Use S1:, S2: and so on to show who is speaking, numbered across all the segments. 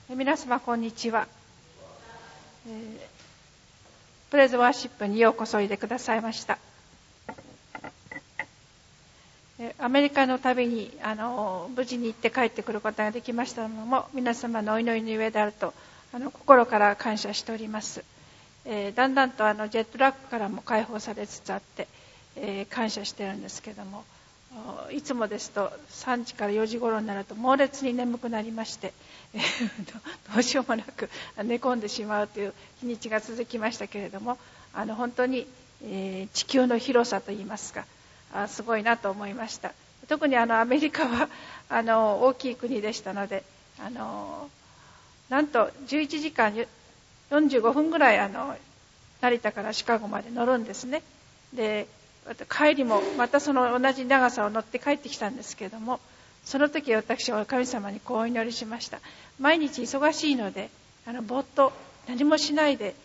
S1: 皆様こんにちは。プレイズワーシップにようこそおいでくださいました。アメリカの旅に無事に行って帰ってくることができましたのも皆様のお祈りの上であると心から感謝しております。だんだんとジェットラックからも解放されつつあって、感謝しているんですけども、いつもですと3時から4時頃になると猛烈に眠くなりまして、どうしようもなく寝込んでしまうという日にちが続きましたけれども、本当に、地球の広さといいますか、すごいなと思いました。特にアメリカは大きい国でしたので、なんと11時間45分ぐらい成田からシカゴまで乗るんですね。で帰りもまたその同じ長さを乗って帰ってきたんですけれども、その時私は神様にこうお祈りしました。毎日忙しいのでぼーっと何もしないで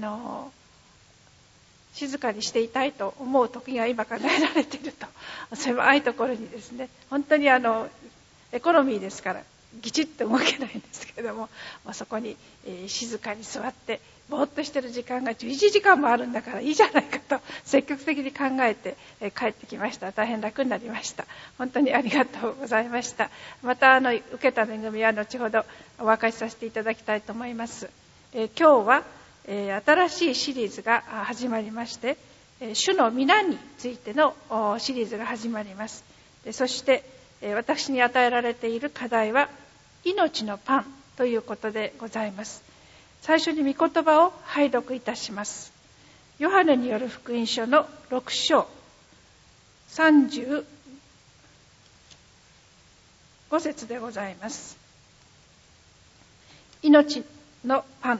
S1: 静かにしていたいと思う時が今からえられていると、狭いところにですね、本当にエコノミーですからぎちっと動けないんですけれども、そこに静かに座ってぼーっとしている時間が11時間もあるんだからいいじゃないかと積極的に考えて帰ってきました。大変楽になりました。本当にありがとうございました。また受けた恵みは後ほどお分かちさせていただきたいと思います。今日は新しいシリーズが始まりまして、主の皆についてのシリーズが始まります。そして私に与えられている課題は命のパンということでございます。最初に御言葉を拝読いたします。ヨハネによる福音書の6章35節でございます。命のパン、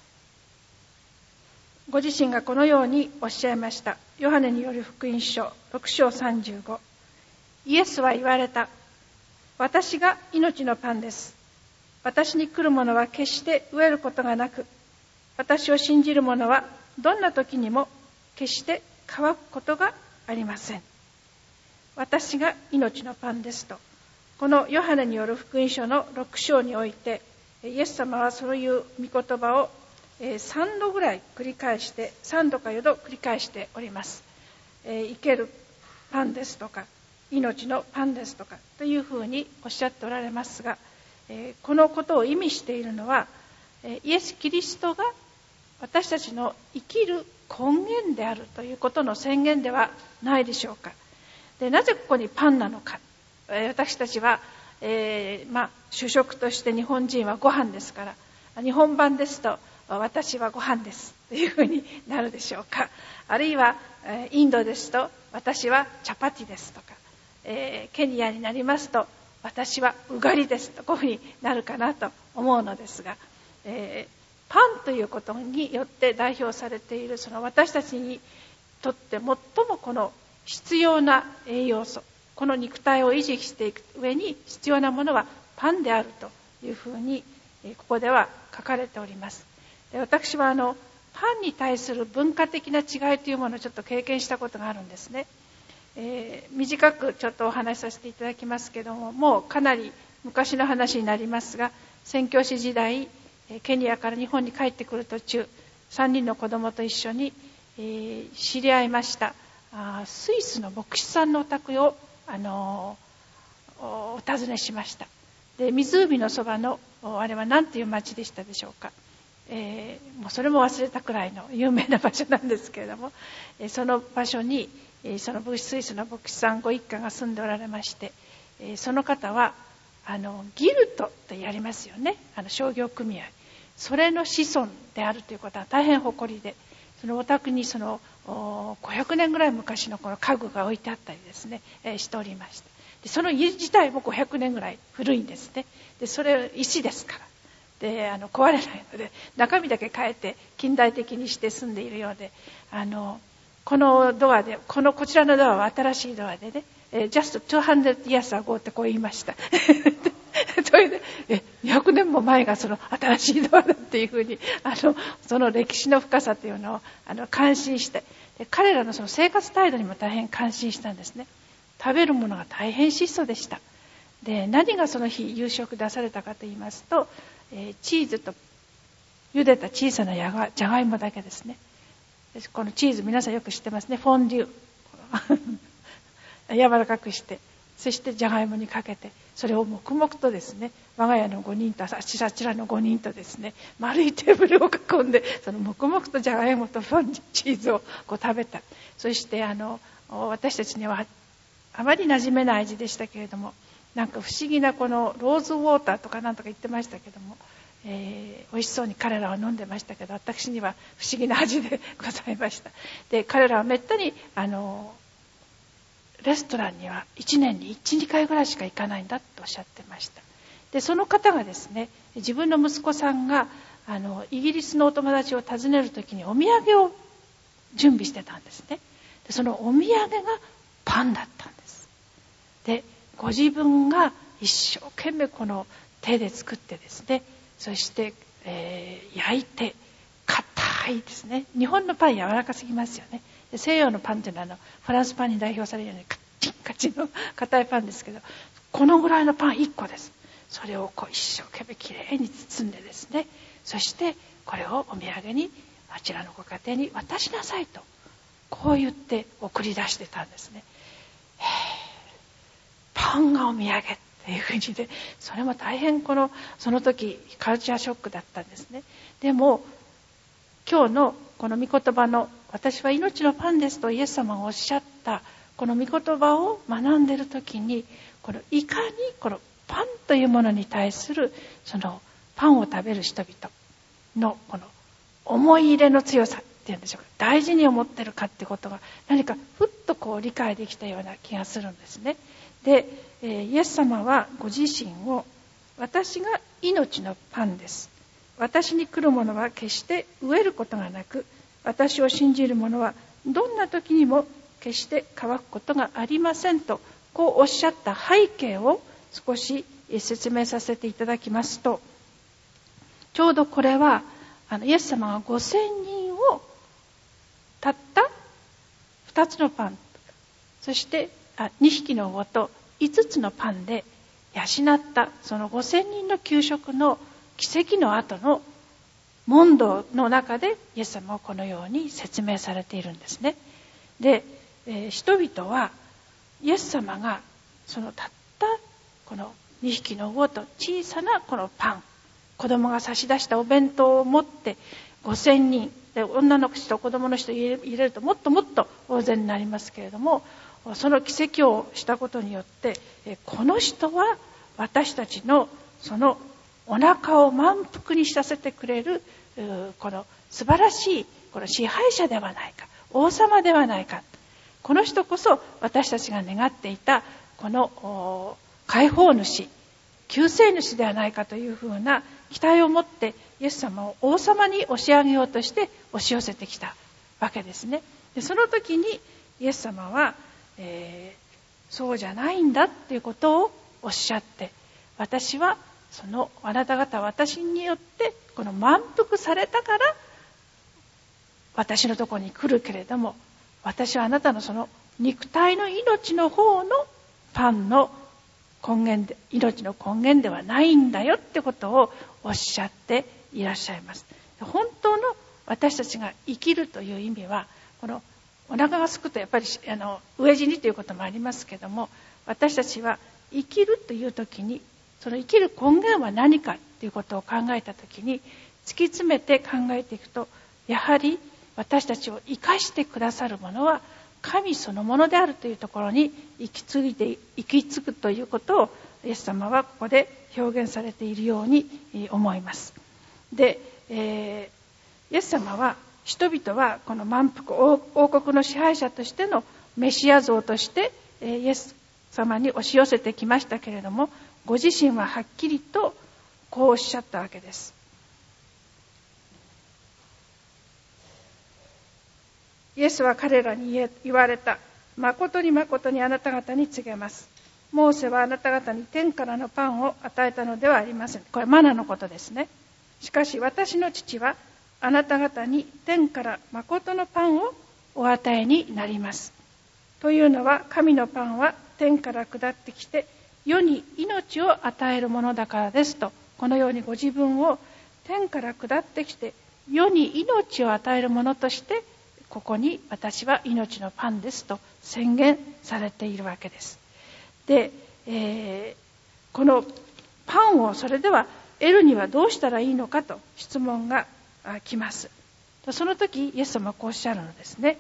S1: ご自身がこのようにおっしゃいました。ヨハネによる福音書6章35、イエスは言われた。私が命のパンです。私に来る者は決して飢えることがなく、私を信じる者はどんな時にも決して乾くことがありません。私が命のパンですと、このヨハネによる福音書の6章において、イエス様はそういう御言葉を3度ぐらい繰り返して、3度か4度繰り返しております。生けるパンですとか、命のパンですとかというふうにおっしゃっておられますが、このことを意味しているのは、イエス・キリストが私たちの生きる根源であるということの宣言ではないでしょうか。で、なぜここにパンなのか。私たちは、主食として日本人はご飯ですから、日本版ですと私はご飯ですというふうになるでしょうか。あるいはインドですと私はチャパティですとか、ケニアになりますと私はうがりですとこういうふうになるかなと思うのですが、パンということによって代表されているその私たちにとって最もこの必要な栄養素、この肉体を維持していく上に必要なものはパンであるというふうにここでは書かれております。で、私はパンに対する文化的な違いというものをちょっと経験したことがあるんですね。短くちょっとお話しさせていただきますけども、もうかなり昔の話になりますが、宣教師時代ケニアから日本に帰ってくる途中、3人の子供と一緒に知り合いましたスイスの牧師さんのお宅をお訪ねしました。で、湖のそばのあれは何ていう町でしたでしょうか。もうそれも忘れたくらいの有名な場所なんですけれども、その場所にそのスイスの牧師さんご一家が住んでおられまして、その方はギルトとやりますよね、商業組合、それの子孫であるということは大変誇りで、そのお宅にその500年ぐらい昔のこの家具が置いてあったりですね、しておりました。で、その家自体も500年ぐらい古いんですね。で、それ石ですからで壊れないので中身だけ変えて近代的にして住んでいるようで、このドアでこちらのドアは新しいドアでね、just 200 years ago ってこう言いましたそれで200年も前がその新しいドアだっていうふうにその歴史の深さというのを感心して、彼らのその生活態度にも大変感心したんですね。食べるものが大変質素でした。で、何がその日夕食出されたかと言いますと、 チーズと茹でた小さなじゃがいもだけですね。このチーズ皆さんよく知ってますね。フォンデュ柔らかくして、そしてじゃがいもにかけて、それを黙々とですね、我が家の5人とあちらの5人とですね、丸いテーブルを囲んで、その黙々とじゃがいもとフォンデュチーズを食べた。そして私たちにはあまり馴染めない味でしたけれども、なんか不思議なこのローズウォーターとかなんとか言ってましたけども、美味しそうに彼らは飲んでましたけど、私には不思議な味でございました。で、彼らはめったにレストランには1年に 1,2 回ぐらいしか行かないんだとおっしゃってました。で、その方がですね、自分の息子さんがイギリスのお友達を訪ねるときにお土産を準備してたんですね。で、そのお土産がパンだったんです。で、ご自分が一生懸命この手で作ってですね、そして、焼いて硬いですね。日本のパン柔らかすぎますよね。で、西洋のパンというのはフランスパンに代表されるようにカッチンカチンの硬いパンですけど、このぐらいのパン1個です。それを一生懸命きれいに包んでですね、そしてこれをお土産にあちらのご家庭に渡しなさいと、こう言って送り出してたんですね。パンがお土産っていうふうにで、それも大変その時カルチャーショックだったんですね。でも今日のこの御言葉の私は命のパンですとイエス様がおっしゃったこの御言葉を学んでいる時に、いかにこのパンというものに対するそのパンを食べる人々のこの思い入れの強さっていうんでしょうか、大事に思ってるかってことが何かふっと理解できたような気がするんですね。で、イエス様はご自身を私が命のパンです、私に来る者は決して飢えることがなく、私を信じる者はどんな時にも決して乾くことがありませんと、こうおっしゃった背景を少し説明させていただきますと、ちょうどこれはイエス様が5,000人をたった2つのパン、そして2匹の魚と5つのパンで養ったその5,000人の給食の奇跡の後の問答の中でイエス様はこのように説明されているんですね。で、人々はイエス様がそのたったこの2匹の魚と小さなこのパン、子供が差し出したお弁当を持って5,000人で、女の人と子供の人入れるともっともっと大勢になりますけれども、その奇跡をしたことによって、この人は私たちのそのお腹を満腹にさせてくれるこの素晴らしいこの支配者ではないか、王様ではないか、この人こそ私たちが願っていたこの解放主、救世主ではないかというふうな期待を持ってイエス様を王様に押し上げようとして押し寄せてきたわけですね。で、その時にイエス様は、そうじゃないんだっていうことをおっしゃって、私はあなた方は私によってこの満腹されたから私のところに来るけれども、私はあなたのその肉体の命の方のパンの根源で、命の根源ではないんだよってことをおっしゃっていらっしゃいます。本当の私たちが生きるという意味は、このお腹が空くとやっぱり飢え死にということもありますけども、私たちは生きるという時にその生きる根源は何かということを考えた時に、突き詰めて考えていくと、やはり私たちを生かしてくださるものは神そのものであるというところに行き着くということをイエス様はここで表現されているように思います。で、イエス様は人々はこの満腹王国の支配者としてのメシア像としてイエス様に押し寄せてきましたけれども、ご自身ははっきりとこうおっしゃったわけです。イエスは彼らに言われた。誠に誠にあなた方に告げます。モーセはあなた方に天からのパンを与えたのではありません。これマナのことですね。しかし私の父はあなた方に天から誠のパンをお与えになります。というのは、神のパンは天から下ってきて世に命を与えるものだからですとこのようにご自分を天から下ってきて世に命を与えるものとして、ここに私は命のパンですと宣言されているわけです。で、このパンをそれでは得るにはどうしたらいいのかと質問が来ます。その時イエス様はこうおっしゃるのですね。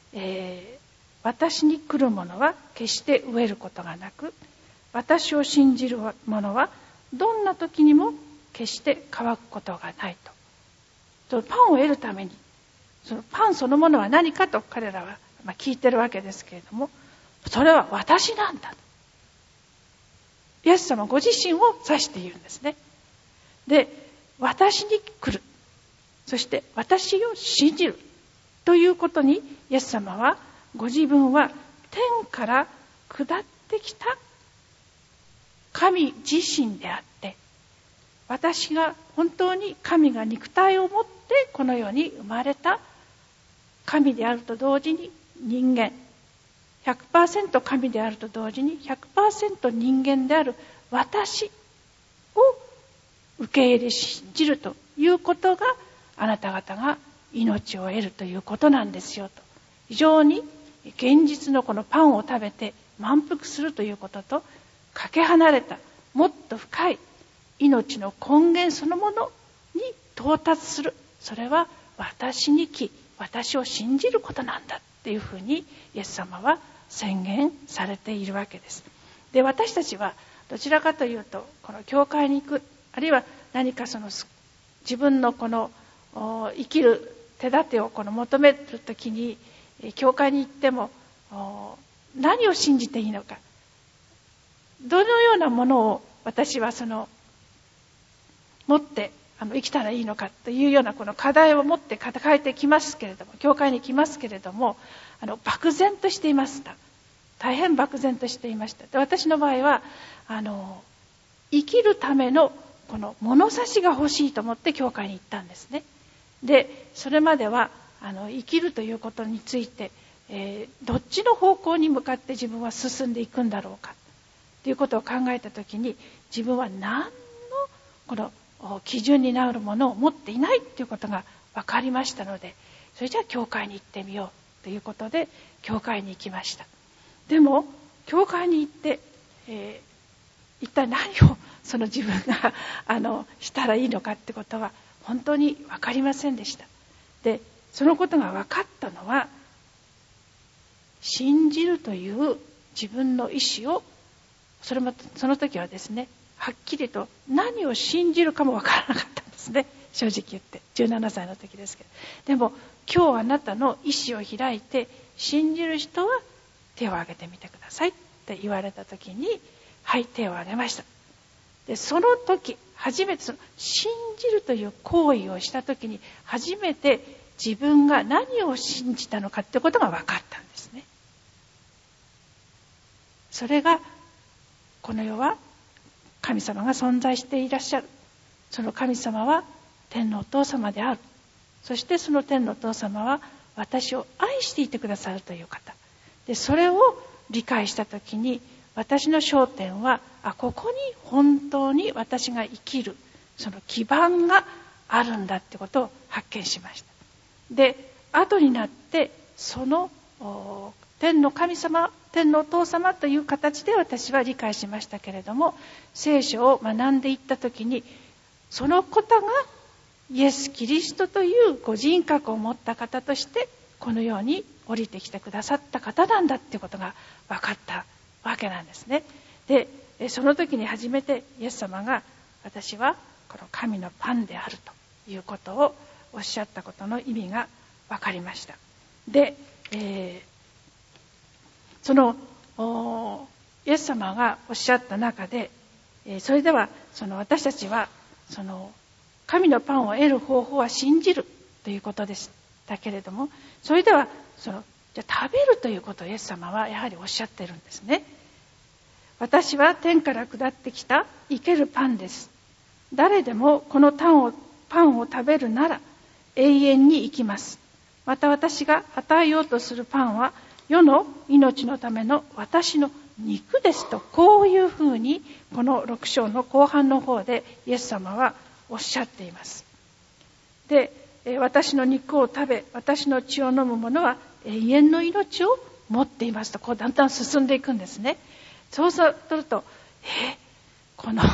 S1: 私に来る者は決して飢えることがなく、私を信じる者はどんな時にも決して乾くことがないと。パンを得るために、そのパンそのものは何かと彼らは聞いてるわけですけれども、それは私なんだ。イエス様ご自身を指しているんですね。で、私に来る。そして私を信じるということに、イエス様はご自分は天から下ってきた神自身であって、私が本当に神が肉体を持ってこの世に生まれた神であると同時に人間、100% 神であると同時に 100% 人間である私を受け入れ信じるということが、あなた方が命を得るということなんですよと。非常に現実のこのパンを食べて満腹するということとかけ離れた、もっと深い命の根源そのものに到達する。それは私に来、私を信じることなんだっていうふうにイエス様は宣言されているわけです。で、私たちはどちらかというと、この教会に行く、あるいは何かその自分のこの生きる手立てを求めるときに、教会に行っても何を信じていいのか、どのようなものを私は持って生きたらいいのかというようなこの課題を持って抱えてきますけれども、教会に来ますけれども、漠然としていました。大変漠然としていました。で、私の場合は生きるためのこの物差しが欲しいと思って教会に行ったんですね。で、それまでは生きるということについて、どっちの方向に向かって自分は進んでいくんだろうかということを考えたときに、自分は何のこの基準になるものを持っていないということが分かりましたので、それじゃあ教会に行ってみようということで教会に行きました。でも教会に行って、一体何を自分がしたらいいのかってことは本当に分かりませんでした。で、そのことが分かったのは、信じるという自分の意思を、その時はですね、はっきりと何を信じるかも分からなかったんですね、正直言って。17歳の時ですけど。でも今日あなたの意思を開いて信じる人は手を挙げてみてくださいって言われた時に、はい、手を挙げました。で、その時初めて信じるという行為をした時に初めて自分が何を信じたのかってことが分かったんですね。それが、この世は神様が存在していらっしゃる。その神様は天のお父様である。そしてその天のお父様は私を愛していてくださるという方で、それを理解したときに、私の焦点はここに本当に私が生きるその基盤があるんだってことを発見しました。で、後になってその天の神様、天のお父様という形で私は理解しましたけれども、聖書を学んでいったときに、その方がイエス・キリストというご人格を持った方としてこの世に降りてきてくださった方なんだっていうことが分かったわけなんですね。で、その時に初めてイエス様が、私はこの神のパンであるということをおっしゃったことの意味が分かりました。で、そのイエス様がおっしゃった中で、それでは私たちは神のパンを得る方法は信じるということでしたけれども、それではじゃあ食べるということをイエス様はやはりおっしゃっているんですね。私は天から下ってきた生けるパンです。誰でもこのパンを食べるなら永遠に生きます。また私が与えようとするパンは世の命のための私の肉ですと、こういうふうにこの6章の後半の方でイエス様はおっしゃっています。で、私の肉を食べ私の血を飲む者は永遠の命を持っていますと、こうだんだん進んでいくんですね。そうするとこの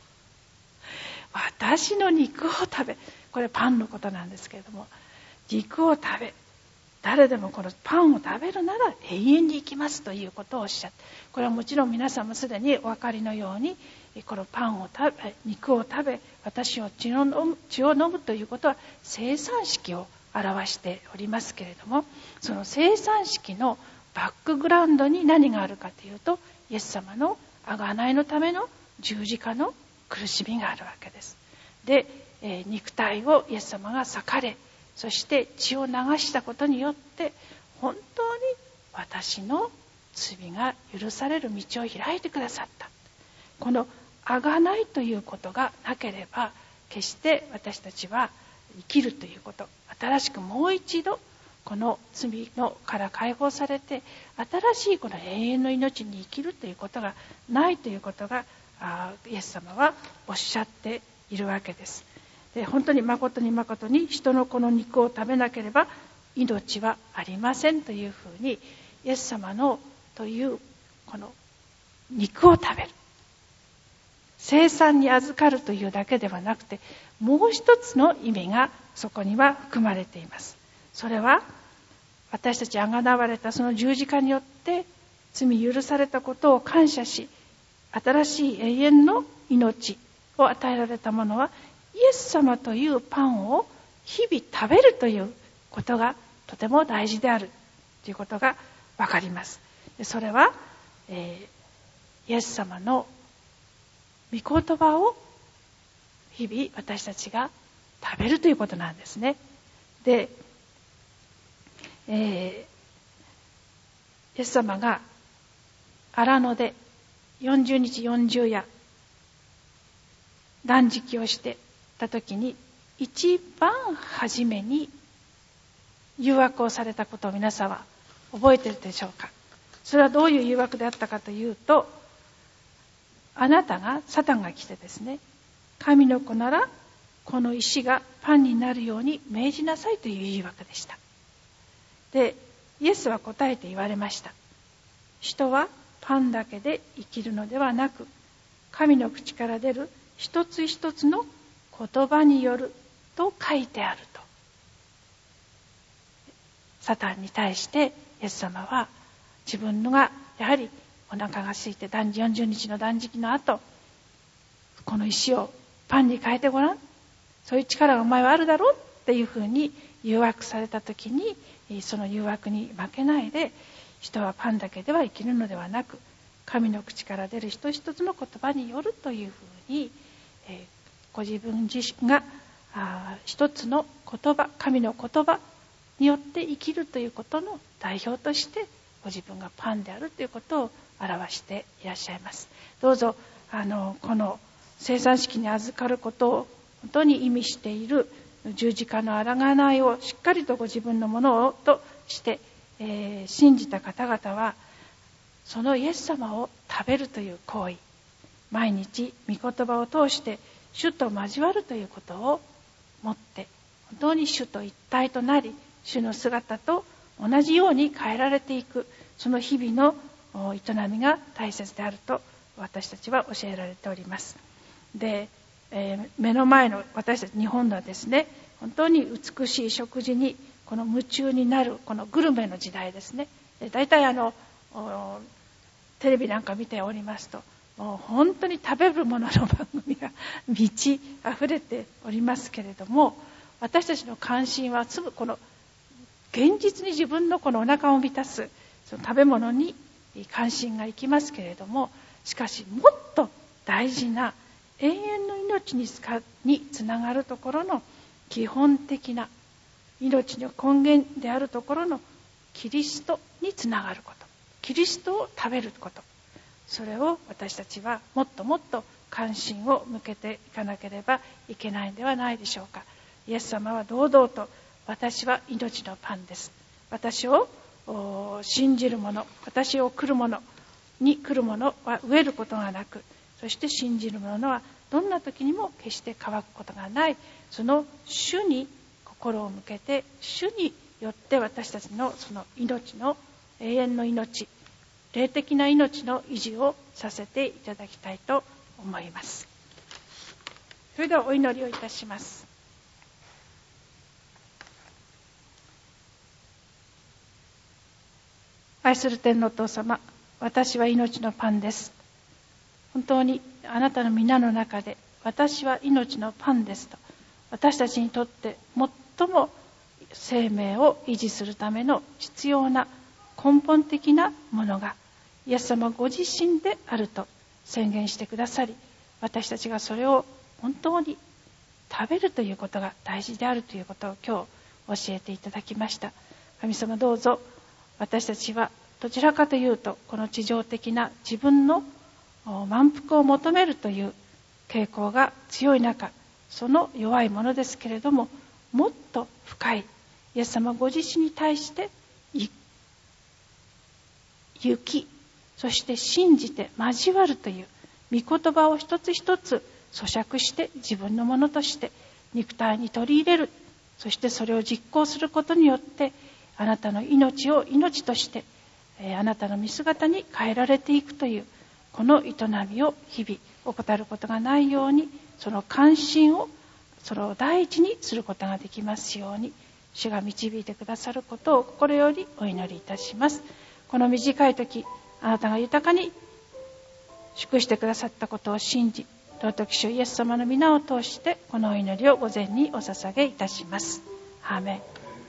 S1: 私の肉を食べ、これパンのことなんですけれども、肉を食べ、誰でもこのパンを食べるなら永遠に生きますということをおっしゃって、これはもちろん皆さんもすでにお分かりのように、この肉を食べ私の血を飲むということは生産式を表しておりますけれども、その生産式のバックグラウンドに何があるかというと、イエス様の贖いのための十字架の苦しみがあるわけです。で、肉体をイエス様が裂かれ、そして血を流したことによって本当に私の罪が許される道を開いてくださった。この贖いということがなければ決して私たちは生きるということ、新しくもう一度この罪から解放されて新しいこの永遠の命に生きるということがないということがイエス様はおっしゃっているわけです。で、本当に誠に誠に人のこの肉を食べなければ命はありませんというふうに、イエス様のというこの肉を食べる、生産に預かるというだけではなくて、もう一つの意味がそこには含まれています。それは私たちあがなわれたその十字架によって罪許されたことを感謝し、新しい永遠の命を与えられたものはイエス様というパンを日々食べるということがとても大事であるということがわかります。それは、イエス様の御言葉を日々私たちが食べるということなんですね。で、イエス様が荒野で40日40夜断食をしてた時に、一番初めに誘惑をされたことを皆さんは覚えているでしょうか。それはどういう誘惑であったかというと、サタンが来てですね、神の子ならこの石がパンになるように命じなさいという誘惑でした。で、イエスは答えて言われました。人はパンだけで生きるのではなく、神の口から出る一つ一つの言葉によると書いてあると。サタンに対してイエス様は、自分のがやはりお腹が空いて40日の断食の後、この石をパンに変えてごらん、そういう力がお前はあるだろうっていうふうに誘惑された時に、その誘惑に負けないで、人はパンだけでは生きるのではなく、神の口から出る一つ一つの言葉によるというふうに、ご自分自身が一つの言葉、神の言葉によって生きるということの代表として、ご自分がパンであるということを表していらっしゃいます。どうぞこの生産式に預かることを本当に意味している十字架の贖いをしっかりとご自分のものとして、信じた方々は、そのイエス様を食べるという行為、毎日御言葉を通して主と交わるということをもって、本当に主と一体となり、主の姿と同じように変えられていく、その日々の営みが大切であると私たちは教えられております。で、目の前の私たち日本ではですね、本当に美しい食事にこの夢中になるこのグルメの時代ですね。だいたいテレビなんか見ておりますと、本当に食べるものの番組が満ち溢れておりますけれども、私たちの関心はすぐこの現実に自分のこのお腹を満たすその食べ物に関心がいきますけれども、しかしもっと大事な永遠の命につながるところの基本的な命の根源であるところのキリストにつながること、キリストを食べること、それを私たちはもっともっと関心を向けていかなければいけないのではないでしょうか。イエス様は堂々と、私は命のパンです、私を信じる者、私を来る者、 に来るものは飢えることがなく、そして信じる者はどんな時にも決して乾くことがない、その主に心を向けて、主によって私たちのその命の永遠の命、霊的な命の維持をさせていただきたいと思います。それではお祈りをいたします。愛する天のお父様、私は命のパンです。本当にあなたの皆の中で、私は命のパンですと、私たちにとって最も生命を維持するための必要な根本的なものがイエス様ご自身であると宣言してくださり、私たちがそれを本当に食べるということが大事であるということを今日教えていただきました。神様、どうぞ私たちはどちらかというとこの地上的な自分の満腹を求めるという傾向が強い中、その弱いものですけれども、もっと深いイエス様ご自身に対して行き、そして信じて交わるという御言葉を一つ一つ咀嚼して自分のものとして肉体に取り入れる、そしてそれを実行することによってあなたの命を命としてあなたの御姿に変えられていくというこの営みを日々怠ることがないように、その関心をそれを第一にすることができますように、主が導いてくださることを心よりお祈りいたします。この短い時、あなたが豊かに祝してくださったことを信じ、尊き主イエス様の皆を通してこのお祈りを御前にお捧げいたします。アーメン。